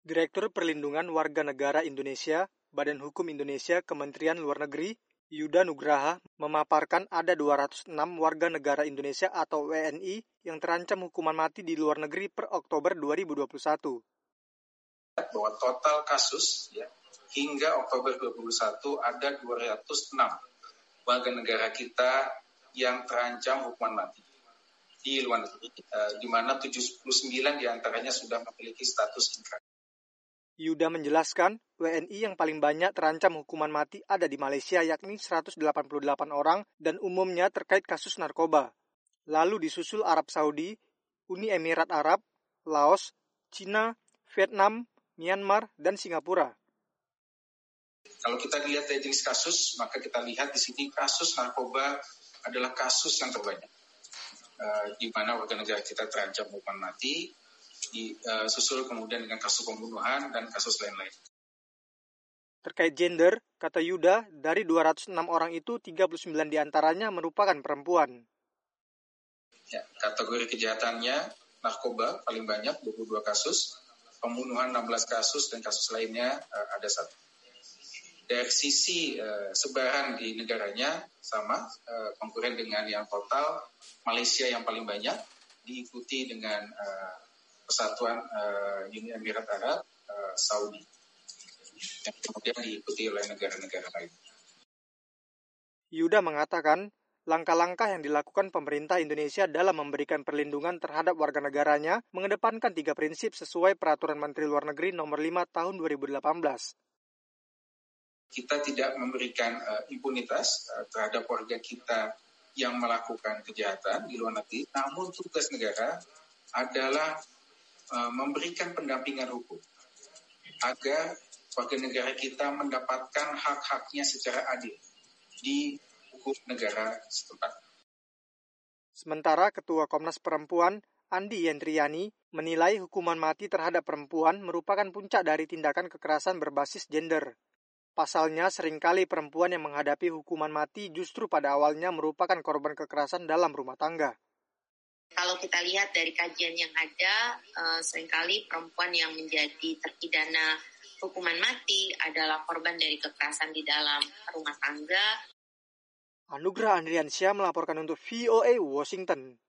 Direktur Perlindungan Warga Negara Indonesia, Badan Hukum Indonesia, Kementerian Luar Negeri, Yuda Nugraha, memaparkan ada 206 warga negara Indonesia atau WNI yang terancam hukuman mati di luar negeri per Oktober 2021. Bahwa total kasus hingga Oktober 2021 ada 206 warga negara kita yang terancam hukuman mati di luar negeri, di mana 79 diantaranya sudah memiliki status inkra. Yuda menjelaskan, WNI yang paling banyak terancam hukuman mati ada di Malaysia yakni 188 orang dan umumnya terkait kasus narkoba. Lalu disusul Arab Saudi, Uni Emirat Arab, Laos, Cina, Vietnam, Myanmar, dan Singapura. Kalau kita lihat dari jenis kasus, maka kita lihat di sini kasus narkoba adalah kasus yang terbanyak, di mana warga negara kita terancam hukuman mati, disusul kemudian dengan kasus pembunuhan dan kasus lain-lain. Terkait gender, kata Yuda, dari 206 orang itu 39 diantaranya merupakan perempuan. Ya, kategori kejahatannya, narkoba paling banyak 22 kasus, pembunuhan 16 kasus dan kasus lainnya ada 1. Dari sisi sebaran di negaranya sama, konkuren dengan yang total, Malaysia yang paling banyak, diikuti dengan Persatuan Uni Emirat Arab, Saudi, dan kemudian diikuti oleh negara-negara lain. Yuda mengatakan, langkah-langkah yang dilakukan pemerintah Indonesia dalam memberikan perlindungan terhadap warga negaranya mengedepankan 3 prinsip sesuai Peraturan Menteri Luar Negeri Nomor 5 Tahun 2018. Kita tidak memberikan impunitas terhadap warga kita yang melakukan kejahatan di luar negeri, namun tugas negara adalah memberikan pendampingan hukum agar warga negara kita mendapatkan hak-haknya secara adil di hukum negara setempat. Sementara Ketua Komnas Perempuan, Andi Yendriani, menilai hukuman mati terhadap perempuan merupakan puncak dari tindakan kekerasan berbasis gender. Pasalnya, seringkali perempuan yang menghadapi hukuman mati justru pada awalnya merupakan korban kekerasan dalam rumah tangga. Kalau kita lihat dari kajian yang ada, seringkali perempuan yang menjadi terpidana hukuman mati adalah korban dari kekerasan di dalam rumah tangga. Anugrah Andriansyah melaporkan untuk VOA Washington.